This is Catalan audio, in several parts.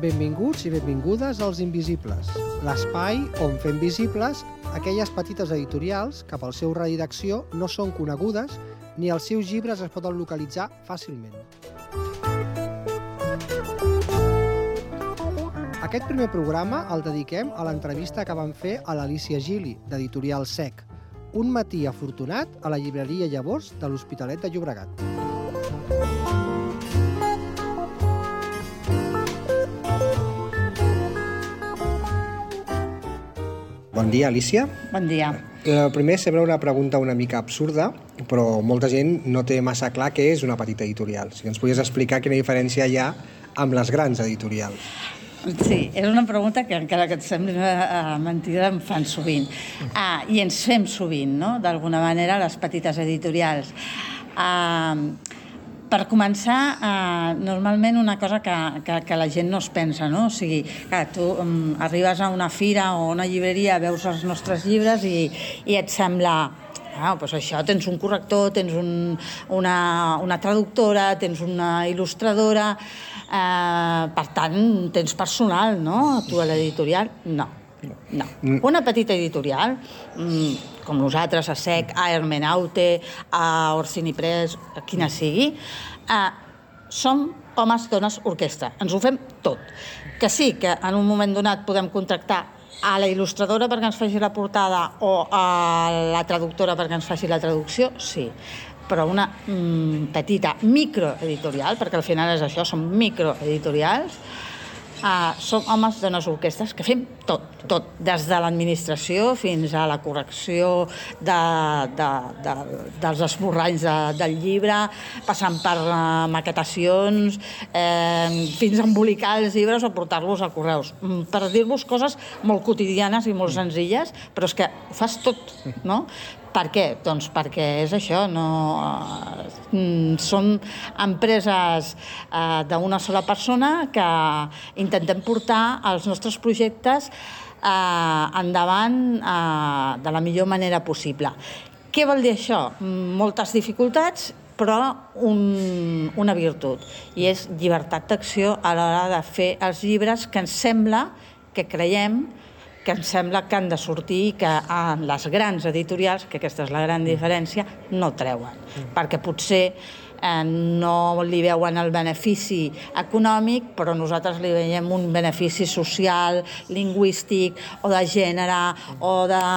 Benvinguts i benvingudes als Invisibles, l'espai on fem visibles aquelles petites editorials que pel seu radi d'acció no són conegudes ni els seus llibres es poden localitzar fàcilment. Aquest primer programa el dediquem a l'entrevista que vam fer a l'Alícia Gili, d'Editorial SEC, un matí afortunat a la llibreria Llavors de l'Hospitalet de Llobregat. Bon dia, Alícia. Bon dia. Primer sembla una pregunta una mica absurda, però molta gent no té massa clar què és una petita editorial. Si ens podies explicar quina diferència hi ha amb les grans editorials. Sí, és una pregunta que encara que et sembli mentida em fan sovint. I ens fem sovint, no?, d'alguna manera, les petites editorials. Per començar, normalment una cosa que la gent no es pensa, no? O sigui, que tu arribes a una fira o a una llibreria, veus els nostres llibres i et sembla... doncs això, tens un corrector, tens una traductora, tens una il·lustradora, per tant, tens personal, no?, tu a l'editorial. No. Una petita editorial, com nosaltres, a SEC, a Hermenaute, a Orsini Press, quina sigui, som homes, dones, orquestra. Ens ho fem tot. Que sí, que en un moment donat podem contractar a la il·lustradora perquè ens faci la portada o a la traductora perquè ens faci la traducció, sí. Però una petita microeditorial, perquè al final és això, són microeditorials, som homes, dones, orquestres que fem tot, des de l'administració fins a la correcció dels esborranys del llibre, passant per maquetacions, fins a embolicar els llibres o portar-los a correus. Per dir-vos coses molt quotidianes i molt senzilles, però és que ho fas tot, no? Per què? Doncs perquè és això, som empreses d'una sola persona que intentem portar els nostres projectes endavant de la millor manera possible. Què vol dir això? Moltes dificultats, però una virtut, i és llibertat d'acció a l'hora de fer els llibres que ens sembla, que creiem, que ens sembla que han de sortir i que les grans editorials, que aquesta és la gran diferència, no treuen. Perquè potser no li veuen el benefici econòmic, però nosaltres li veiem un benefici social, lingüístic, o de gènere, o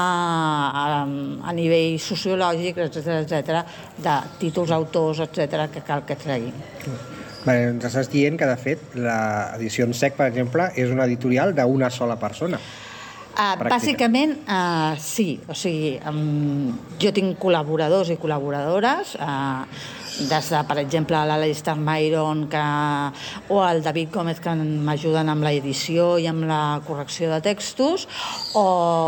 a nivell sociològic, etc., de títols, autors, etc., que cal que treguin. Ens estàs dient que, de fet, l'edició en SEC, per exemple, és una editorial d'una sola persona. Bàsicament, sí. O sigui, jo tinc col·laboradors i col·laboradores, des de, per exemple, l'Alistair Myron o el David Gómez, que m'ajuden amb l'edició i amb la correcció de textos, o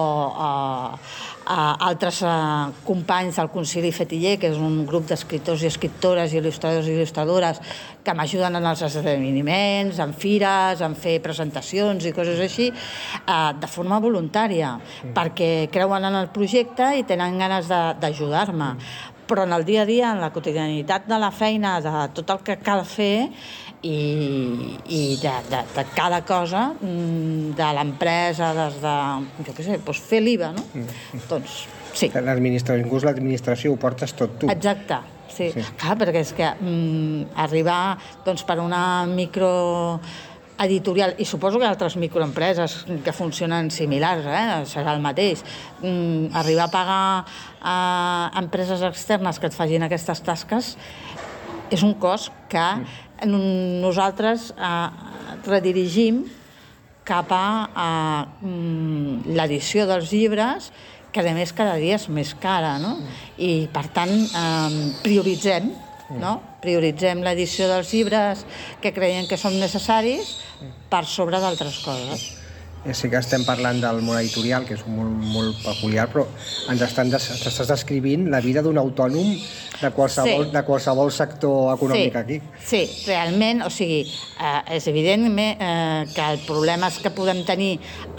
altres companys del Concili Fetiller, que és un grup d'escriptors i escriptores, il·lustradors i il·lustradores, que m'ajuden en els esdeveniments, en fires, en fer presentacions i coses així, de forma voluntària, perquè creuen en el projecte i tenen ganes d'ajudar-me. Però en el dia a dia, en la quotidianitat de la feina, de tot el que cal fer i de cada cosa, de l'empresa, des de, jo què sé, fer l'IVA, no? Doncs, sí. Inclús l'administració ho portes tot tu. Exacte, sí. Clar, perquè és que arribar per una microeditorial, i suposo que altres microempreses que funcionen similars, serà el mateix, arribar a pagar a empreses externes que et facin aquestes tasques és un cost que nosaltres redirigim cap a l'edició dels llibres, que a més cada dia és més cara, no? I per tant prioritzem l'edició dels llibres que creiem que són necessaris per sobre d'altres coses. Sí que estem parlant del món editorial, que és molt peculiar, però ens estàs descrivint la vida d'un autònom de qualsevol sector econòmic aquí. Sí, realment, o sigui, és evident que el problema és que podem tenir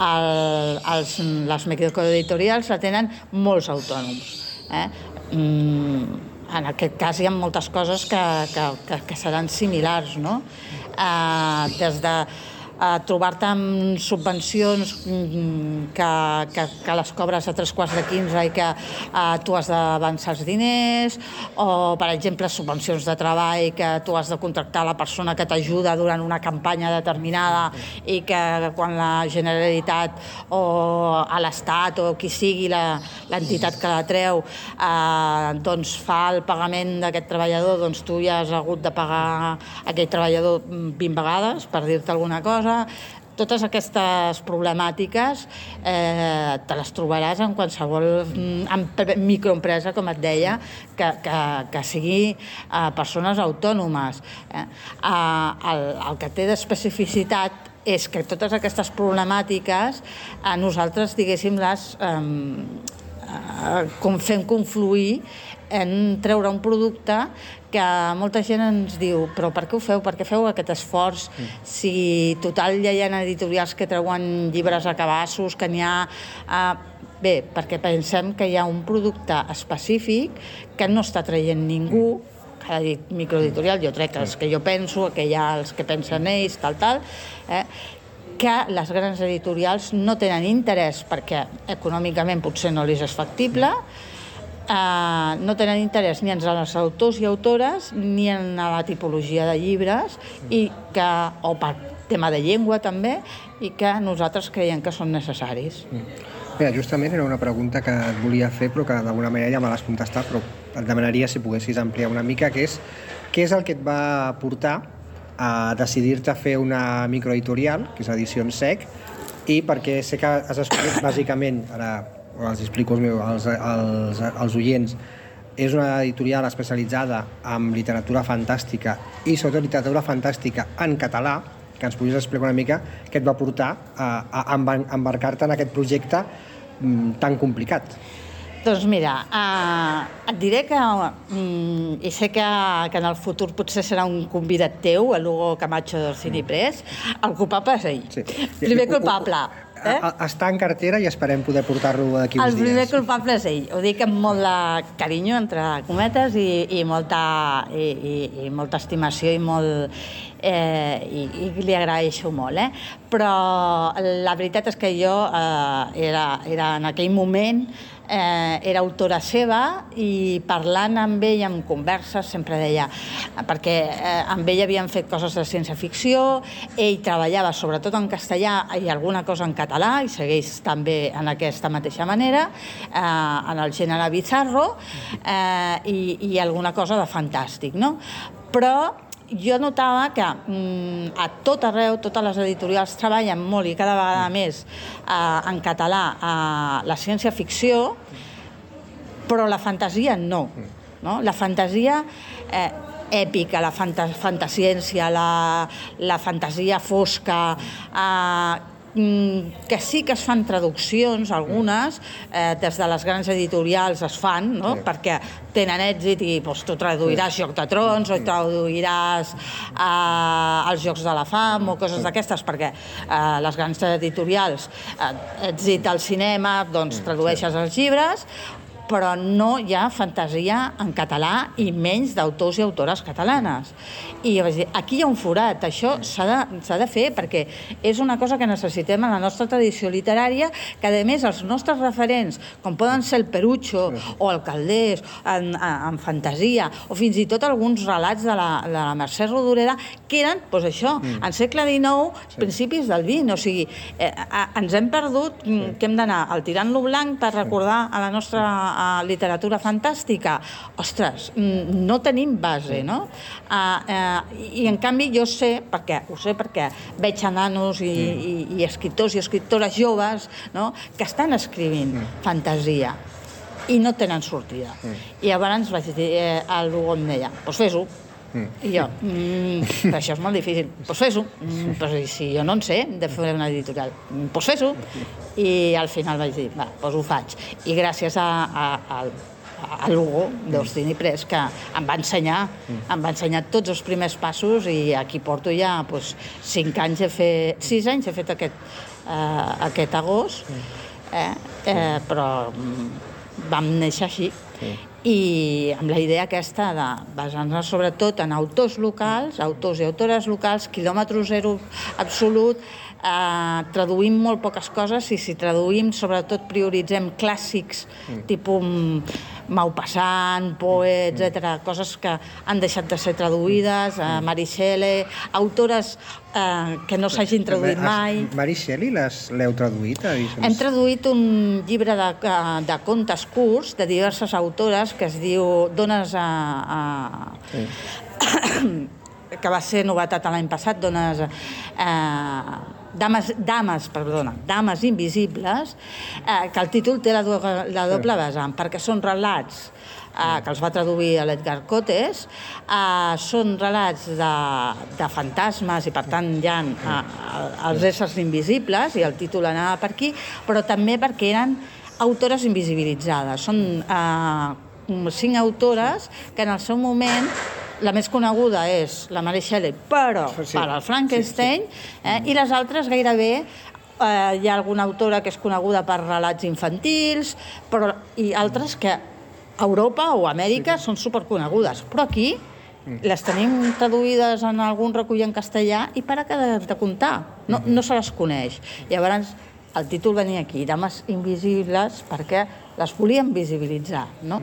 les microeditorials la tenen molts autònoms. En aquest cas hi ha moltes coses que seran similars, no? Des de trobar-te amb subvencions que les cobres a 3/4 i que tu has d'avançar els diners, o, per exemple, subvencions de treball que tu has de contractar la persona que t'ajuda durant una campanya determinada i que quan la Generalitat o a l'Estat o qui sigui l'entitat que la treu doncs fa el pagament d'aquest treballador, doncs tu ja has hagut de pagar aquell treballador 20 vegades, per dir-te alguna cosa. Totes aquestes problemàtiques te les trobaràs en qualsevol microempresa, com et deia, que sigui persones autònomes. El que té d'especificitat és que totes aquestes problemàtiques a nosaltres, diguéssim, les fem confluir en treure un producte que molta gent ens diu però per què ho feu? Per què feu aquest esforç? Si total ja hi ha editorials que treuen llibres a cabassos, que n'hi ha... Bé, perquè pensem que hi ha un producte específic que no està traient ningú, cada microeditorial, jo trec els que jo penso, que hi ha els que pensen ells, tal, que les grans editorials no tenen interès perquè econòmicament potser no els és factible, no tenen interès ni en els autors i autores ni en la tipologia de llibres o per tema de llengua també, i que nosaltres creiem que són necessaris. Mira, justament era una pregunta que et volia fer però que d'alguna manera ja me l'has contestat, però et demanaria si poguessis ampliar una mica, que és què és el que et va portar a decidir-te fer una microeditorial, que és Edicions SEC, i perquè sé que has explicat bàsicament, ara els explico als oients, és una editorial especialitzada en literatura fantàstica i sobretot literatura fantàstica en català, que ens podries explicar una mica què et va portar a embarcar-te en aquest projecte tan complicat. Doncs mira, et diré que, i sé que en el futur potser serà un convidat teu, el Hugo Camacho d'Orsini Press, el culpable és ell. Sí. Primer culpable. Està en cartera i esperem poder portar-lo d'aquí uns dies. El primer culpable és ell. Ho dic amb molt de carinyo, entre cometes, i molta estimació i li agraeixo molt. Però la veritat és que jo era en aquell moment era autora seva i parlant amb ell en converses sempre deia, perquè amb ell havien fet coses de ciència-ficció, ell treballava sobretot en castellà i alguna cosa en català i segueix també en aquesta mateixa manera, en el gènere bizarro i alguna cosa de fantàstic, no? Però jo notava que a tot arreu, totes les editorials treballen molt i cada vegada més en català la ciència-ficció, però la fantasia no. La fantasia èpica, la fantasiència, la fantasia fosca, que sí que es fan traduccions, algunes, des de les grans editorials es fan, perquè tenen èxit i tu traduiràs Joc de Trons o traduiràs els Jocs de la Fam o coses d'aquestes, perquè les grans editorials, èxit al cinema, doncs tradueixes els llibres, però no hi ha fantasia en català i menys d'autors i autores catalanes. I vaig dir, aquí hi ha un forat, això s'ha de fer perquè és una cosa que necessitem en la nostra tradició literària, que a més els nostres referents, com poden ser el Perucho o el Calders en fantasia, o fins i tot alguns relats de la Mercè Rodoreda, que eren, doncs això, en segle XIX, principis del XX, o sigui, ens hem perdut, que hem d'anar al tirant-lo blanc per recordar a la nostra literatura fantàstica. Ostres, no tenim base, no? I en canvi jo sé, perquè veig a nanos i escriptors i escriptores joves que estan escrivint fantasia i no tenen sortida. I llavors vaig dir, el Hugo em deia, doncs fes-ho. I jo, però això és molt difícil, doncs fes-ho. Però si jo no en sé de fer una editorial, doncs fes-ho. I al final vaig dir, doncs ho faig. I gràcies a l'Hugo d'Orsini Press, que em va ensenyar tots els primers passos, i aquí porto ja 6 anys he fet aquest agost, però vam néixer així. i amb la idea aquesta de basar-nos sobretot en autors locals, autors i autores locals, quilòmetre zero absolut, traduïm molt poques coses i si traduïm sobretot prioritzem clàssics tipus Maupassant, Poe, etc., coses que han deixat de ser traduïdes, Mary Shelley, autores que no s'hagin traduït mai. Mary Shelley l'heu traduït? Hem traduït un llibre de contes curts de diverses autores que es diu Dones que va ser novetat l'any passat, Dames invisibles, que el títol té la doble vessant, perquè són relats que els va traduir l'Edgar Cotes, són relats de fantasmes i per tant hi ha els éssers invisibles i el títol anava per aquí, però també perquè eren autores invisibilitzades. Són 5 autores que en el seu moment, la més coneguda és la Mary Shelley, però per al Frankenstein, i les altres gairebé hi ha alguna autora que és coneguda per relats infantils, i altres que a Europa o a Amèrica són superconegudes, però aquí les tenim traduïdes en algun recull en castellà i para de comptar, no se les coneix. Llavors el títol venia aquí, Dames invisibles, perquè les volíem visibilitzar, no?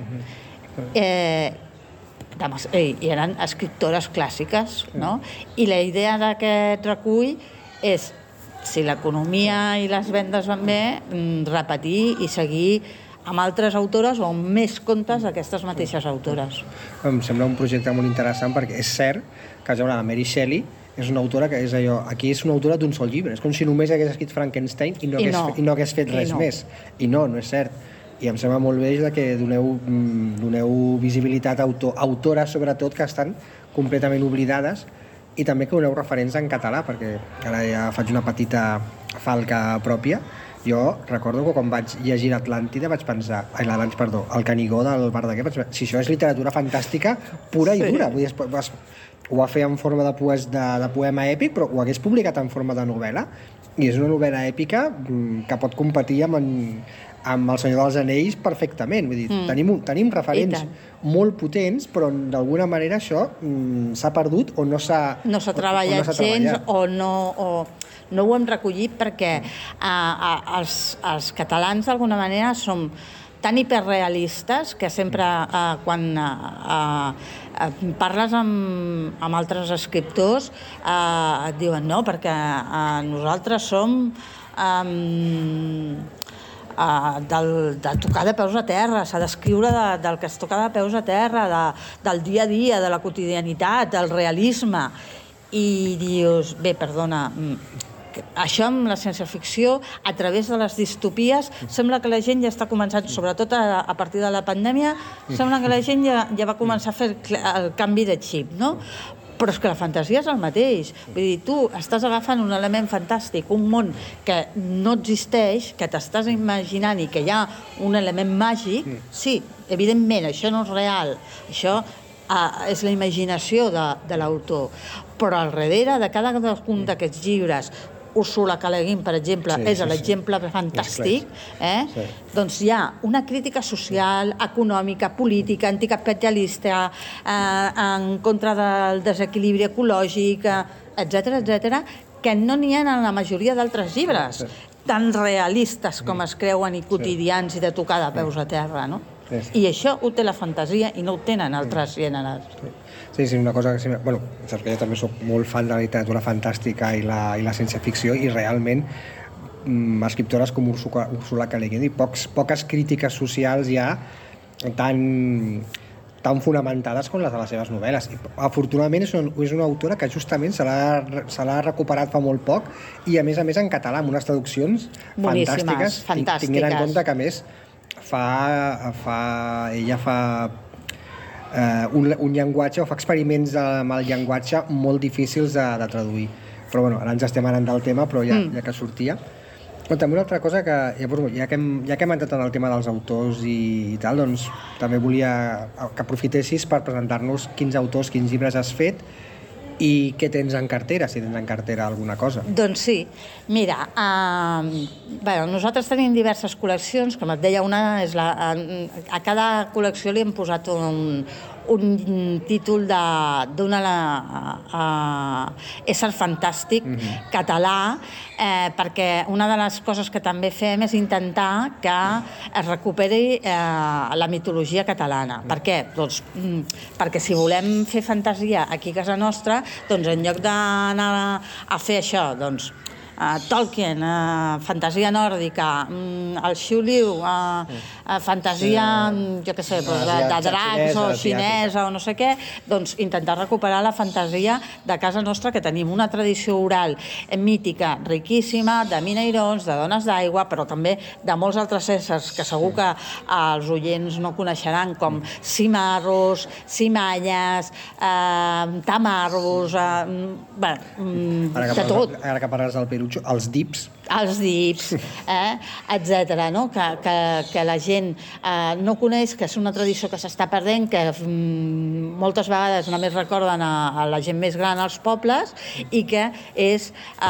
I eren escriptores clàssiques, no? I la idea d'aquest recull és, si l'economia i les vendes van bé, repetir i seguir amb altres autores o amb més contes d'aquestes mateixes autores. Em sembla un projecte molt interessant perquè és cert que la Mary Shelley és una autora que és allò, aquí és una autora d'un sol llibre, és com si només hagués escrit Frankenstein i no hagués fet res més. I no és cert. I em sembla molt bé que doneu visibilitat a autores, sobretot, que estan completament oblidades i també que doneu referents en català, perquè ara ja faig una petita falca pròpia. Jo recordo que quan vaig llegir l'Atlàntida vaig pensar, el Canigó del Verdaguer, vaig pensar, si això és literatura fantàstica pura i dura, vull dir, ho va fer en forma de poema èpic, però ho hagués publicat en forma de novel·la, i és una novel·la èpica que pot competir amb El Senyor dels Anells perfectament. Vull dir, tenim referents molt potents, però d'alguna manera això s'ha perdut o no s'ha treballat gens o no ho hem recollit perquè els catalans d'alguna manera som tan hiperrealistes que sempre quan parles amb altres escriptors et diuen no, perquè nosaltres som de tocar de peus a terra, s'ha d'escriure del que es toca de peus a terra, del dia a dia, de la quotidianitat, del realisme. I dius, bé, perdona, això amb la ciència-ficció, a través de les distopies, sembla que la gent ja està començant, sobretot a partir de la pandèmia, sembla que la gent ja va començar a fer el canvi de xip, no? Però és que la fantasia és el mateix. Vull dir, tu estàs agafant un element fantàstic, un món que no existeix, que t'estàs imaginant i que hi ha un element màgic. Sí, evidentment, això no és real. Això és la imaginació de l'autor. Però al darrere de cada un d'aquests llibres, Úrsula K. Le Guin, per exemple, és l'exemple fantàstic, doncs hi ha una crítica social, econòmica, política, anticapitalista, en contra del desequilibri ecològic, etc., que no n'hi ha en la majoria d'altres llibres, tan realistes com es creuen i quotidians i de tocar de peus a terra, no? I això ho té la fantasia i no ho tenen altres gèneres. Sí, una cosa que... Bueno, saps que jo també soc molt fan de la literatura fantàstica i la ciència-ficció i realment escriptores com Úrsula K. Le Guin i poques crítiques socials ja tan fonamentades com les de les seves novel·les. Afortunadament és una autora que justament se l'ha recuperat fa molt poc i a més en català, amb unes traduccions fantàstiques. Tinguent en compte que a més ella fa un llenguatge o fa experiments amb el llenguatge molt difícils de traduir. Però bueno, ara ens estem anant del tema, però ja que sortia. Però també una altra cosa que, ja que hem entrat en el tema dels autors i tal, doncs també volia que aprofitessis per presentar-nos quins autors, quins llibres has fet I què tens en cartera, si tens en cartera alguna cosa? Doncs sí. Mira, nosaltres tenim diverses col·leccions, com et deia, a cada col·lecció li hem posat un títol d'un ésser fantàstic català, perquè una de les coses que també fem és intentar que es recuperi la mitologia catalana. Per què? Doncs perquè si volem fer fantasia aquí a casa nostra, doncs en lloc d'anar a fer això, doncs Tolkien, fantasia nòrdica, el Xiu Liu, fantasia, jo què sé, de dracs o xinesa o no sé què, doncs intentar recuperar la fantasia de casa nostra, que tenim una tradició oral mítica riquíssima, de minairons, de dones d'aigua, però també de molts altres éssers que segur que els oients no coneixeran, com cimarros, cimalles, tamarros, de tot. Ara que parles del Perucho, els dips, etcètera, no? Que la gent no coneix, que és una tradició que s'està perdent, que moltes vegades només recorden a la gent més gran als pobles, i que és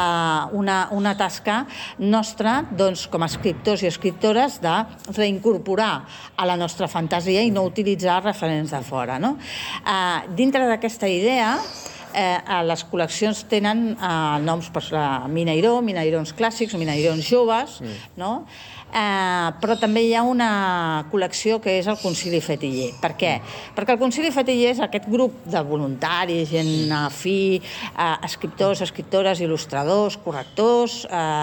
una tasca nostra, doncs, com a escriptors i escriptores, de reincorporar a la nostra fantasia i no utilitzar referents de fora, no? Dintre d'aquesta idea, les col·leccions tenen noms, Minairó, Minairons clàssics o Minairons joves, no? Però també hi ha una col·lecció que és el Concili Fetiller. Per què? Perquè el Concili Fetiller és aquest grup de voluntaris, gent afí, escriptors, escriptores, il·lustradors, correctors,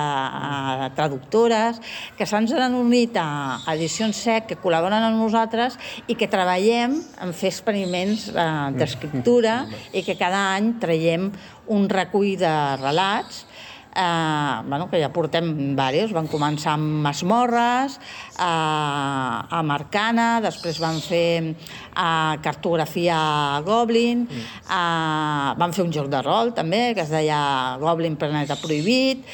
traductores, que se'ns han unit a Edicions SEC, que col·laboren amb nosaltres i que treballem en fer experiments d'escriptura i que cada any traiem un recull de relats que ja portem diversos. Van començar amb Masmorres, amb Arcana, després van fer cartografia Goblin, van fer un joc de rol també, que es deia Goblin Planeta Prohibit,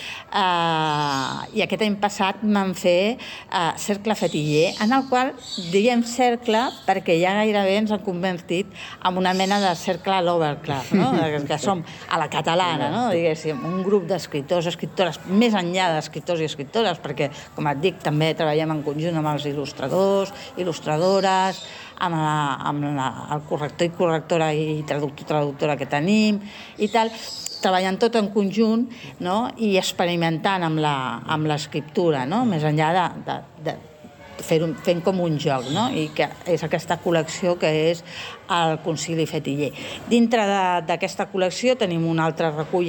i aquest any passat van fer Cercle Fetiller, en el qual diem cercle perquè ja gairebé ens han convertit en una mena de cercle Lovecraft, no? Que som a la catalana, no? Diguéssim, un grup escriptores, més enllà d'escriptors i escriptores, perquè, com et dic, també treballem en conjunt amb els il·lustradors, il·lustradores, amb el corrector i correctora i traductora que tenim i tal, treballant tot en conjunt, no? I experimentant amb l'escriptura, no? Més enllà de fent com un joc, no? I que és aquesta col·lecció que és el Concili Fetiller. Dintre d'aquesta col·lecció tenim un altre recull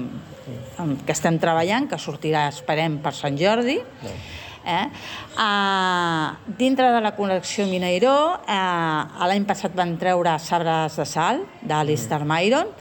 que estem treballant, que sortirà, esperem, per Sant Jordi. Dintre de la col·lecció Minairó, l'any passat van treure Sabres de Sal, d'Alistair Myron,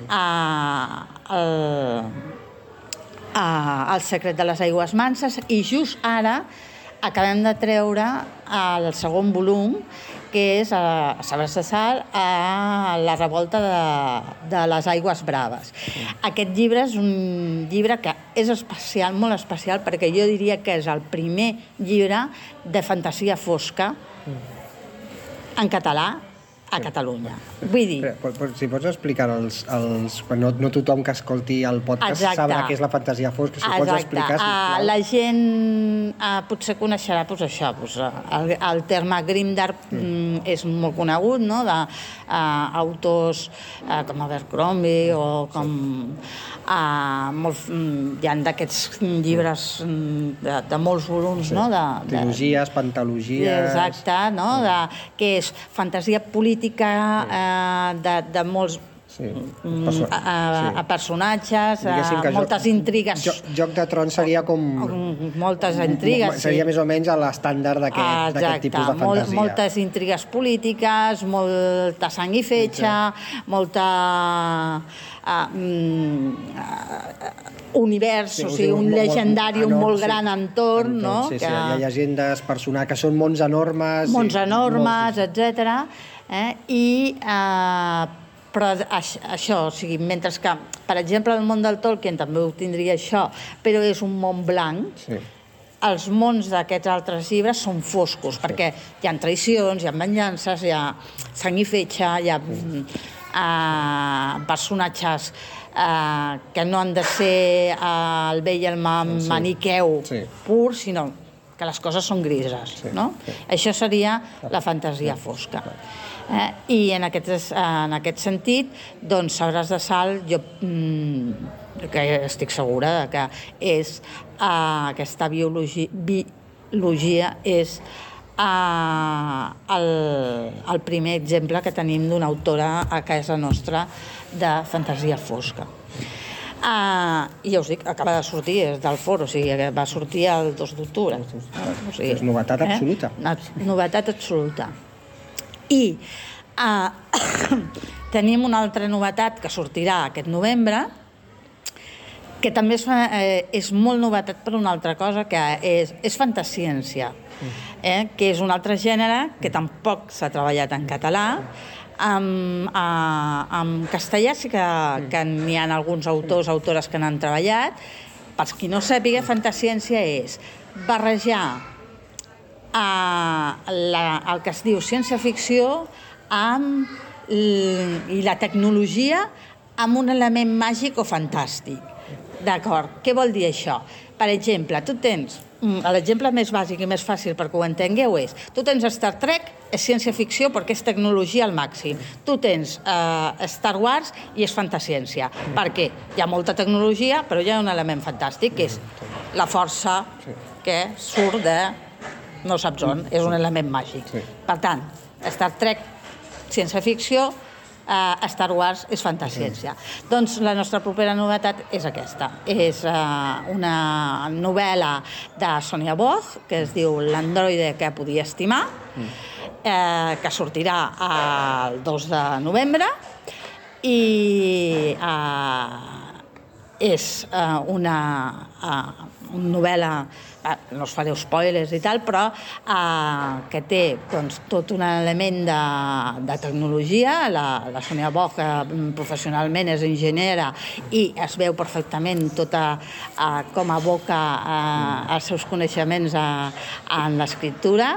El secret de les aigües manses, i just ara acabem de treure el segon volum, que és Sabres de Sal, la revolta de les aigües braves. Aquest llibre és un llibre que és especial, molt especial, perquè jo diria que és el primer llibre de fantasia fosca en català a Catalunya. Vull dir... Si pots explicar no tothom que escolti el podcast sabrà què és la fantasia fosca, si pots explicar, sisplau. La gent potser coneixerà això, el terme grimdark és molt conegut, no?, d'autors com Abercrombie o com... Hi ha d'aquests llibres de molts volums, no?, trilogies, pentalogies... Exacte, no?, que és fantasia política de molts personatges, moltes intrigues. Joc de Trons seria com... Moltes intrigues, sí. Seria més o menys l'estàndard d'aquest tipus de fantasia. Moltes intrigues polítiques, molta sang i fetge, molta... univers, o sigui, un llegendari, un molt gran entorn, no? Sí, hi ha llegendes, personatges, que són mons enormes... Mons enormes, etcètera. Però això, o sigui, mentre que, per exemple, el món del Tolkien també ho tindria això, però és un món blanc, els mons d'aquests altres llibres són foscos, perquè hi ha traïcions, hi ha venjances, hi ha sang i fetge, hi ha personatges que no han de ser el bé i el maniqueu pur, sinó que les coses són grises, no? Això seria la fantasia fosca. I en aquest sentit, doncs, Sabres de Sal, jo que estic segura que és aquesta biologia és el primer exemple que tenim d'una autora a casa nostra de fantasia fosca. I ja us dic, acaba de sortir, és del foro, o sigui, va sortir el 2 d'octubre. És novetat absoluta. Novetat absoluta. I tenim una altra novetat que sortirà aquest novembre, que també és molt novetat per una altra cosa, que és fantasciència, que és un altre gènere que tampoc s'ha treballat en català. En castellà sí que n'hi ha alguns autores que n'han treballat. Per qui no sàpiga, fantasciència és barrejar el que es diu ciència-ficció i la tecnologia amb un element màgic o fantàstic. D'acord? Què vol dir això? Per exemple, tu tens... L'exemple més bàsic i més fàcil perquè ho entengueu és: tu tens Star Trek, és ciència-ficció perquè és tecnologia al màxim. Tu tens Star Wars i és fantasciència. Per què? Hi ha molta tecnologia, però hi ha un element fantàstic, que és la força que surt de no saps on, és un element màgic. Per tant, Star Trek, ciència-ficció, Star Wars és fantasciència. Doncs la nostra propera novetat és aquesta. És una novel·la de Sonia Boch, que es diu L'androide que podia estimar, que sortirà el 2 de novembre, i és una novel·la, no us faré spoilers i tal, però que té tot un element de tecnologia. La Sonia Boch professionalment és enginyera i es veu perfectament com aboca els seus coneixements en l'escriptura,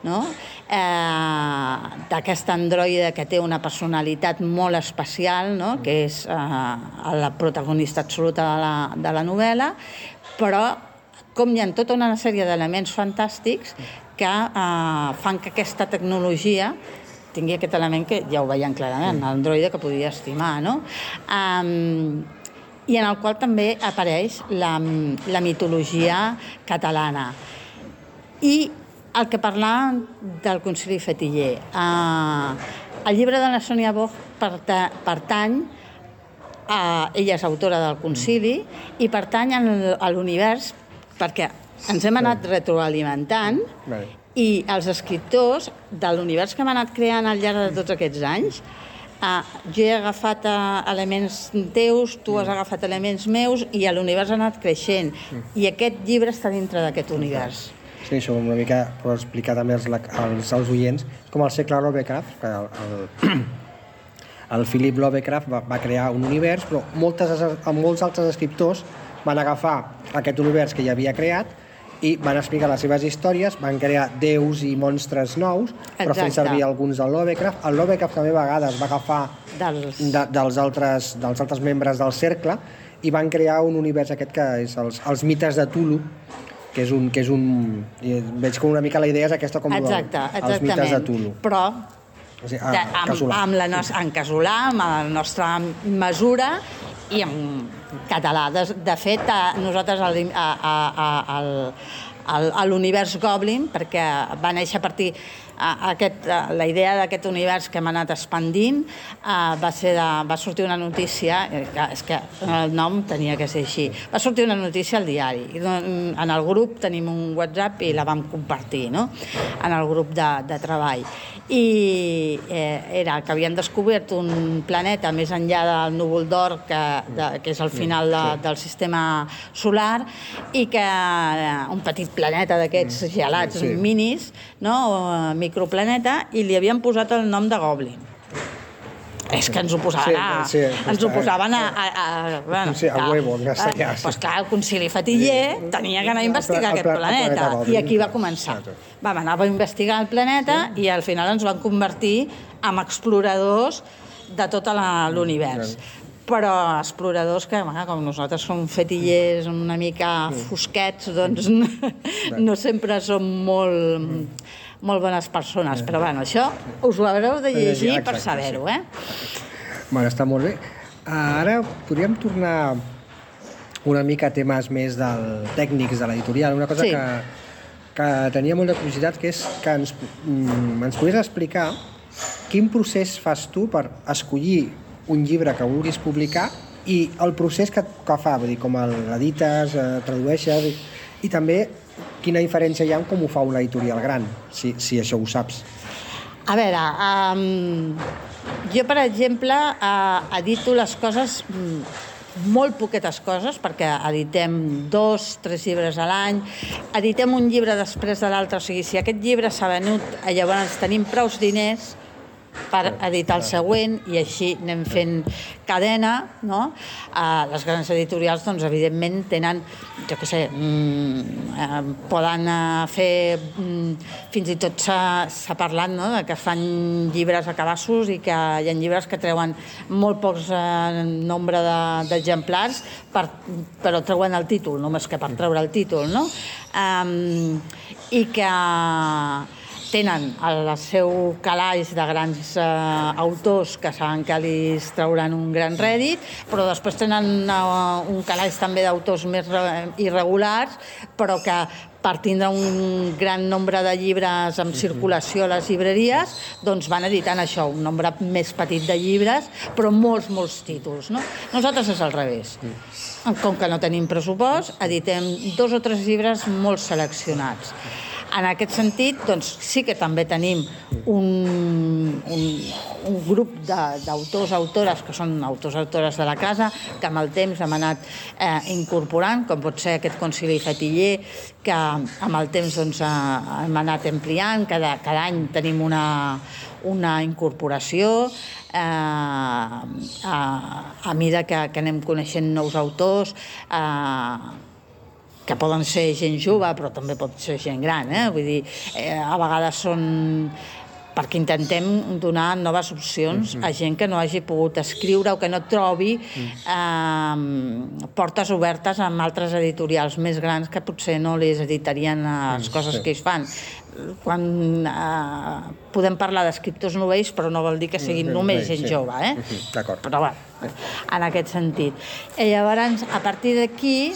d'aquest androide que té una personalitat molt especial, que és la protagonista absoluta de la novel·la, però com hi ha tota una sèrie d'elements fantàstics que fan que aquesta tecnologia tingui aquest element que ja ho veiem clarament, l'androide que podia estimar, i en el qual també apareix la mitologia catalana. I el que parlàvem del Concili Fetiller. El llibre de la Sonia Boch pertany, ella és autora del Concili, i pertany a l'univers, perquè ens hem anat retroalimentant i els escriptors de l'univers que hem anat creant al llarg de tots aquests anys, jo he agafat elements teus, tu has agafat elements meus i l'univers ha anat creixent. I aquest llibre està dintre d'aquest univers. Sí, això una mica per explicar també als oients, com el segle Lovecraft, que el Philip Lovecraft va crear un univers, però molts altres escriptors van agafar aquest univers que ja havia creat i van explicar les seves històries, van crear déus i monstres nous, però fent servir alguns del Lovecraft. El Lovecraft també a vegades va agafar dels altres membres del cercle i van crear un univers aquest que és els mites de Tulu, que és un... Veig que una mica la idea és aquesta com els mites de Tulu. Però en casolà, amb la nostra mesura i en català. De fet, nosaltres a l'univers Goblin, perquè va néixer a partir la idea d'aquest univers que hem anat expandint, va sortir una notícia, és que el nom tenia que ser així, va sortir una notícia al diari. En el grup tenim un WhatsApp i la vam compartir, en el grup de treball. I era que havien descobert un planeta més enllà del núvol d'Or, que és el final del sistema solar, i que un petit planeta d'aquests gelats minis, microplaneta, i li havien posat el nom de Goblin. És que ens ho posaven a huevo, en castellà. Doncs clar, el Concili Fetiller tenia que anar a investigar aquest planeta, i aquí va començar. Vam anar a investigar el planeta i al final ens van convertir en exploradors de tot l'univers. Però exploradors que, com nosaltres som fetillers una mica fosquets, doncs no sempre som molt bones persones. Però bueno, això us ho haureu de llegir per saber-ho. Bueno, està molt bé. Ara podríem tornar una mica a temes més tècnics de l'editorial. Una cosa que tenia molta curiositat, que és que ens podries explicar quin procés fas tu per escollir un llibre que vulguis publicar i el procés que fa, vull dir, com l'edites, tradueixes, i també quina diferència hi ha en com ho fa una editorial gran, si això ho saps. A veure, jo, per exemple, edito les coses, molt poquetes coses, perquè editem 2-3 llibres a l'any, editem un llibre després de l'altre, o sigui, si aquest llibre s'ha venut, llavors tenim prous diners per editar el següent i així anem fent cadena, no? Les grans editorials, doncs, evidentment, tenen, jo què sé, poden fer, fins i tot s'ha parlat, no?, que fan llibres a cabassos i que hi ha llibres que treuen molt pocs nombre d'exemplars, però treuen el títol, només que per treure el títol, no? I que tenen el seu calaix de grans autors que saben que li trauran un gran rèdit, però després tenen un calaix també d'autors més irregulars, però que per tindre un gran nombre de llibres en circulació a les llibreries, doncs van editant això, un nombre més petit de llibres, però molts títols, no? Nosaltres és al revés. Com que no tenim pressupost, editem 2 o 3 llibres molt seleccionats. En aquest sentit, doncs, sí que també tenim un grup d'autors, autores, que són autors, autores de la casa, que amb el temps hem anat incorporant, com pot ser aquest concili fetiller, que amb el temps hem anat ampliant, cada any tenim una incorporació, a mesura que anem coneixent nous autors, que poden ser gent jove, però també pot ser gent gran, vull dir, a vegades són perquè intentem donar noves opcions a gent que no hagi pogut escriure o que no trobi portes obertes amb altres editorials més grans que potser no li editarien les coses que ells fan. Quan podem parlar d'escriptors novells, però no vol dir que siguin només gent jove, D'acord. Però bé, en aquest sentit. I llavors, a partir d'aquí,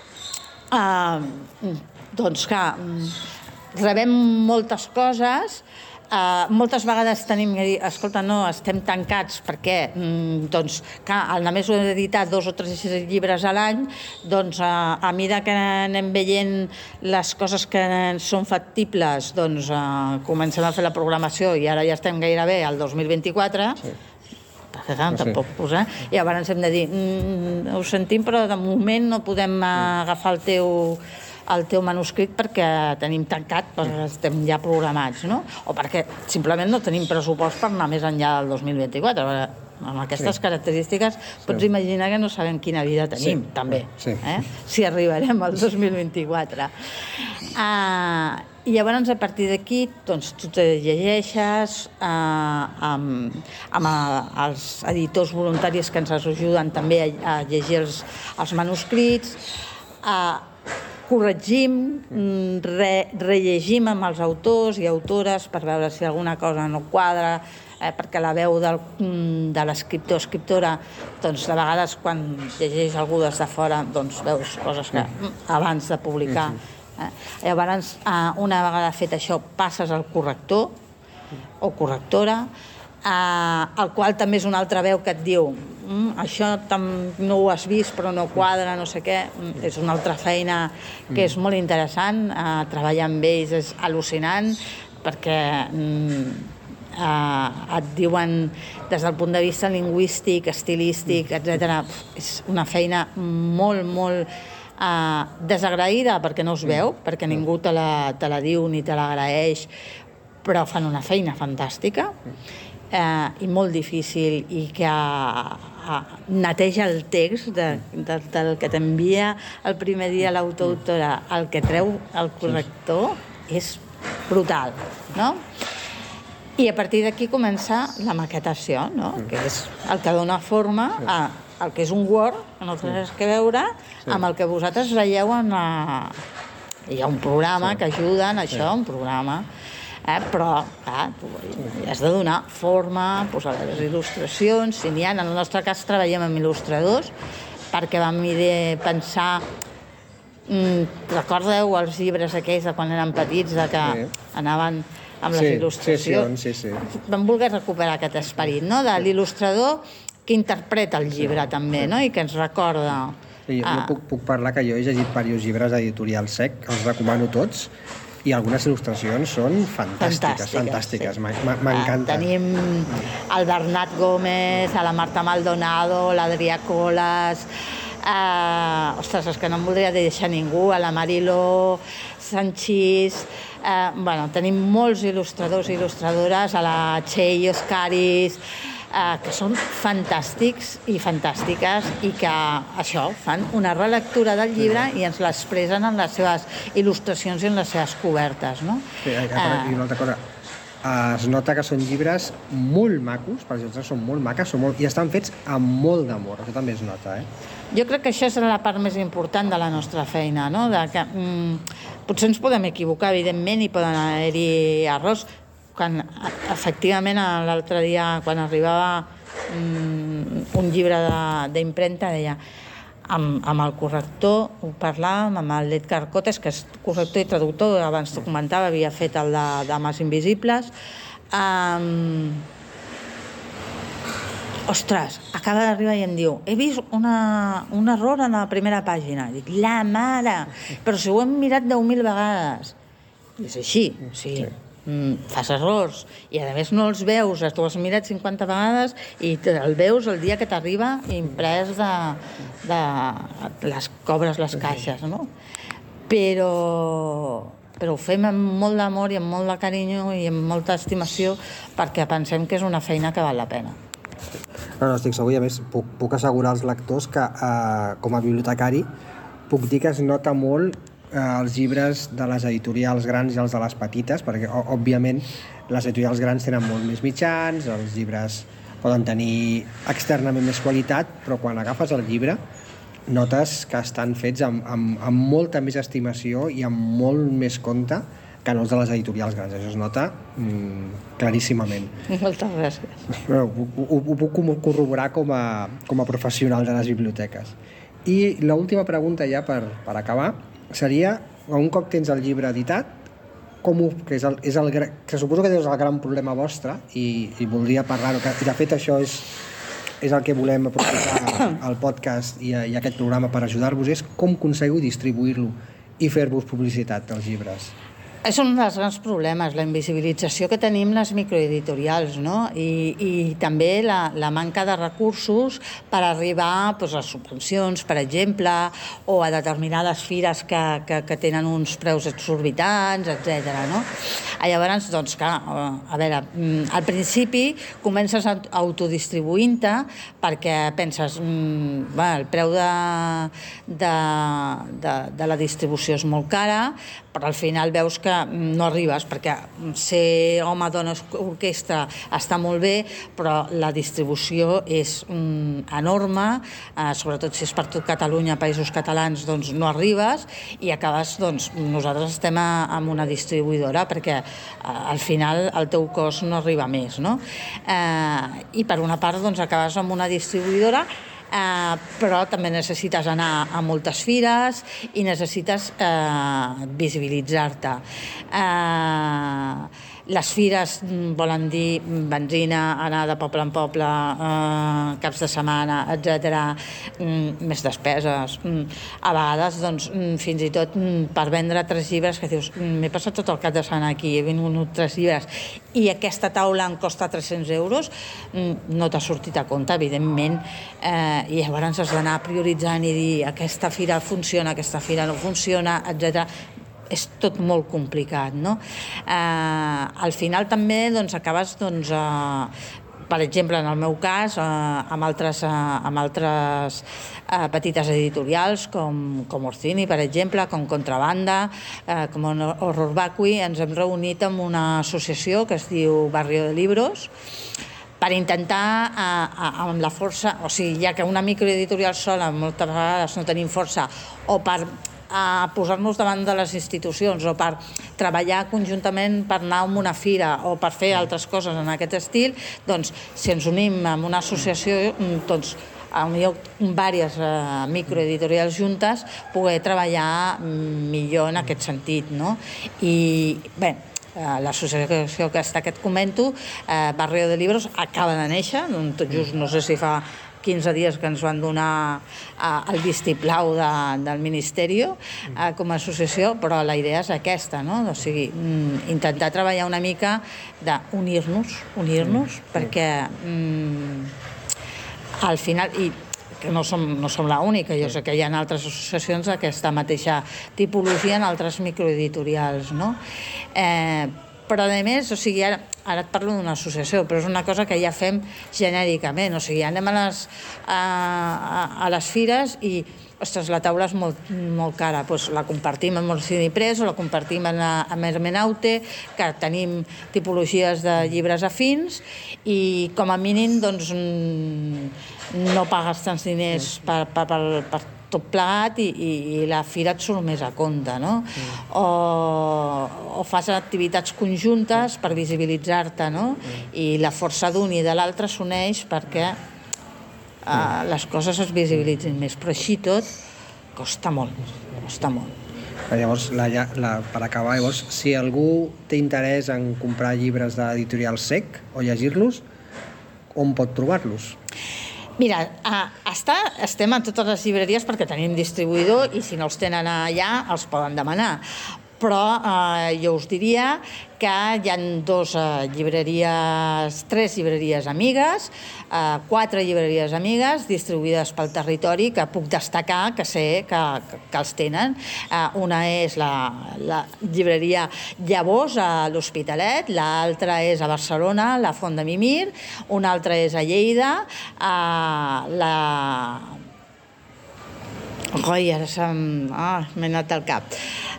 doncs que rebem moltes coses, moltes vegades tenim que dir, escolta, no, estem tancats perquè, doncs, que només ho hem editat 2 o 3 llibres a l'any, doncs, a mesura que anem veient les coses que són factibles, doncs, comencem a fer la programació i ara ja estem gairebé al 2024, perquè tampoc posar, i llavors hem de dir ho sentim, però de moment no podem agafar el teu manuscrit perquè tenim tancat, perquè estem ja programats, no? O perquè simplement no tenim pressupost per anar més enllà del 2024. Amb aquestes característiques pots imaginar que no sabem quina vida tenim, també, si arribarem al 2024. I llavors, a partir d'aquí, doncs, tu te llegeixes amb els editors voluntaris que ens ajuden també a llegir els manuscrits, corregim, rellegim amb els autors i autores per veure si alguna cosa no quadra, perquè la veu de l'escriptor o escriptora, doncs, de vegades, quan llegeix algú des de fora, doncs, veus coses que abans de publicar. Llavors, una vegada fet això, passes al corrector o correctora, el qual també és una altra veu que et diu això no ho has vist però no quadra, no sé què. És una altra feina que és molt interessant, treballar amb ells és al·lucinant, perquè et diuen des del punt de vista lingüístic, estilístic, etc. És una feina molt desagraïda perquè no es veu, perquè ningú te la diu ni te l'agraeix, però fan una feina fantàstica i molt difícil, i que neteja el text del que t'envia el primer dia l'autor-autora, el que treu el corrector, és brutal, no? I a partir d'aquí comença la maquetació, no? Que és el que dona forma al que és un Word, que no té res que veure, amb el que vosaltres veieu en la... Hi ha un programa que ajuda en això, un programa, però clar, tu has de donar forma, posar les il·lustracions, si n'hi ha, en el nostre cas treballem amb il·lustradors, perquè vam pensar... Recordeu els llibres aquells de quan eren petits, de que anaven amb les il·lustracions? Sí. Vam voler recuperar aquest esperit, no?, de l'il·lustrador que interpreta el llibre també, no?, i que ens recorda... Jo puc parlar que jo he llegit diversos llibres d'Editorial SEC, els recomano tots, i algunes il·lustracions són fantàstiques. M'encanta. Tenim el Bernat Gómez, la Marta Maldonado, l'Adrià Colas... ostres, és que no em voldria deixar ningú, a la Marilo Sanchís, tenim molts il·lustradors i il·lustradores, a la Txell Oscaris, que són fantàstics i fantàstiques i que això, fan una relectura del llibre i ens l'expressen en les seves il·lustracions i en les seves cobertes, no? Sí, i una altra cosa, es nota que són llibres molt macos, perquè les són molt maques, i estan fets amb molt d'amor, això també es nota, Jo crec que això és la part més important de la nostra feina, no? De que potser ens podem equivocar, evidentment, i poden haver-hi errors. Quan, efectivament, l'altre dia, quan arribava un llibre d'impremta, deia, amb el corrector, ho parlàvem, amb el l'Edgar Cotes, que és corrector i traductor, abans t'ho comentava, havia fet el de Dames Invisibles. Ostres, acaba d'arribar i em diu, he vist un error en la primera pàgina. Dic, la mare! Però si ho hem mirat 10.000 vegades. I és així, o sigui, fas errors i a més no els veus, tu has mirat 50 vegades i el veus el dia que t'arriba imprès de les cobres, les caixes, no? Però ho fem amb molt d'amor i amb molt de carinyo i amb molta estimació perquè pensem que és una feina que val la pena. No, estic segur, i a més puc assegurar als lectors que com a bibliotecari puc dir que es nota molt els llibres de les editorials grans i els de les petites, perquè òbviament les editorials grans tenen molt més mitjans, els llibres poden tenir externament més qualitat, però quan agafes el llibre notes que estan fets amb molta més estimació i amb molt més compte que no els de les editorials grans. Això es nota claríssimament. Moltes gràcies. Ho puc corroborar com a professional de les biblioteques. I l'última pregunta ja per acabar seria, un cop tens el llibre editat, que suposo que és el gran problema vostre i voldria parlar-ho, i de fet això és el que volem aprofitar el podcast i aquest programa per ajudar-vos, és com aconseguiu distribuir-lo i fer-vos publicitat dels llibres. És un dels grans problemes, la invisibilització que tenim les microeditorials, no? I també la manca de recursos per arribar a subvencions, per exemple, o a determinades fires que tenen uns preus exorbitants, etc. No? Llavors, doncs, clar, a veure, al principi comences autodistribuint-te perquè penses, el preu de la distribució és molt cara, però al final veus que no arribes, perquè ser home, dona, orquestra està molt bé, però la distribució és enorme, sobretot si és per tot Catalunya, països catalans, doncs no arribes i acabes, doncs, nosaltres estem amb una distribuïdora perquè al final el teu cost no arriba més, no? I per una part, doncs, acabes amb una distribuïdora, però també necessites anar a moltes fires i necessites visibilitzar-te. Les fires volen dir benzina, anar de poble en poble, caps de setmana, etc., més despeses. A vegades, doncs, fins i tot per vendre 3 llibres, que dius, m'he passat tot el cap de setmana aquí, he venut 3 llibres, i aquesta taula em costa 300 euros, no t'ha sortit a compte, evidentment, i llavors has d'anar prioritzant i dir aquesta fira funciona, aquesta fira no funciona, etc. És tot molt complicat, no? Al final també, doncs, acabes, doncs, per exemple, en el meu cas, amb altres petites editorials com Orsini, per exemple, com Contrabanda, com Horror Vacui, ens hem reunit amb una associació que es diu Barrio de Libros, per intentar, amb la força, o sigui, ja que una microeditorial sola moltes vegades no tenim força, o per posar-nos davant de les institucions, o per treballar conjuntament per anar a una fira, o per fer altres coses en aquest estil, doncs, si ens unim amb una associació, doncs, potser diverses microeditorials juntes, poder treballar millor en aquest sentit, no? I, bé, l'associació aquesta que et comento, Barrio de Libros, acaba de néixer, tot just no sé si fa 15 dies que ens van donar el vistiplau del Ministeri com a associació, però la idea és aquesta, no? O sigui, intentar treballar una mica d'unir-nos, perquè al final, i que no som l'única, jo sé que hi ha altres associacions d'aquesta mateixa tipologia en altres microeditorials, no? Però a més, o sigui, ara et parlo d'una associació, però és una cosa que ja fem genèricament, o sigui, anem a les fires i, ostres, la taula és molt cara, doncs la compartim amb Orsini Press o la compartim amb Hermenaute, que tenim tipologies de llibres afins i com a mínim doncs no pagues tants diners per tot plegat i la fira et surt més a compte, no? O fas activitats conjuntes per visibilitzar-te, no? I la força d'un i de l'altre s'uneix perquè les coses es visibilitzin més, però així tot costa molt. Llavors, per acabar, si algú té interès en comprar llibres d'editorial SEC o llegir-los, on pot trobar-los? Mira, estem a totes les llibreries perquè tenim distribuïdor i si no els tenen allà els poden demanar. Però jo us diria que hi ha tres llibreries amigues, 4 llibreries amigues distribuïdes pel territori que puc destacar que sé que els tenen. Una és la llibreria Llavors a l'Hospitalet, l'altra és a Barcelona, la Font de Mimir, una altra és a Lleida, ara m'he anat al cap.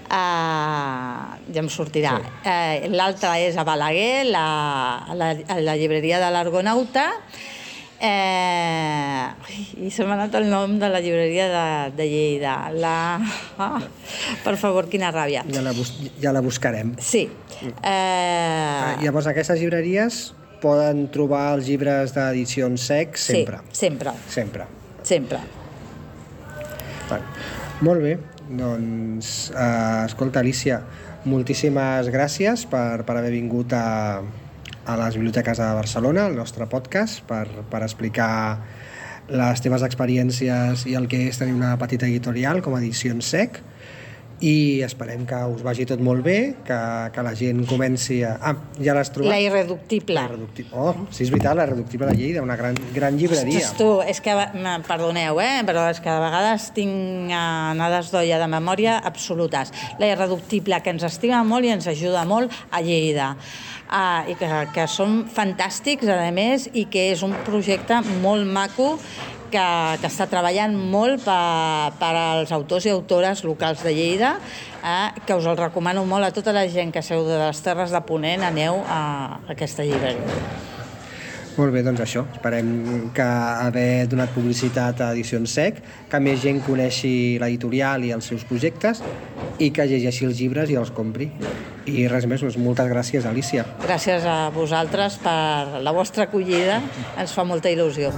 Ja em sortirà. L'altra és a Balaguer, la llibreria de l'Argonauta, i se m'ha anat el nom de la llibreria de Lleida. Per favor, quina ràbia. Ja la buscarem. Sí. Llavors, aquestes llibreries poden trobar els llibres d'edicions SEC sempre? Sí, sempre. Molt bé, doncs, escolta, Alícia, moltíssimes gràcies per haver vingut a les Biblioteques de Barcelona, al nostre podcast, per explicar les teves experiències i el que és tenir una petita editorial com a Edicions SEC, i esperem que us vagi tot molt bé, que la gent comenci a... ja l'has trobat? La Irreductible. Sí, és veritat, la Irreductible de Lleida, una gran llibreria. Ostres, tu, és que, perdoneu, però és que de vegades tinc anades d'olla de memòria absolutes. La Irreductible, que ens estima molt i ens ajuda molt a Lleida. I que són fantàstics, a més, i que és un projecte molt maco que està treballant molt per als autors i autores locals de Lleida, que us el recomano molt a tota la gent que sou de les Terres de Ponent, aneu a aquesta llibreria. Molt bé, doncs això. Esperem que haver donat publicitat a Edicions SEC, que més gent coneixi l'editorial i els seus projectes i que llegeixi els llibres i els compri. I res més, doncs moltes gràcies, Alícia. Gràcies a vosaltres per la vostra acollida, ens fa molta il·lusió.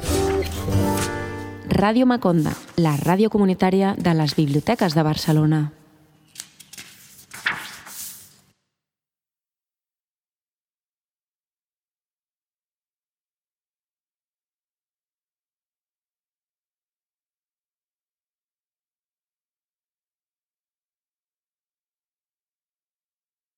Ràdio Maconda, la ràdio comunitària de les Biblioteques de Barcelona.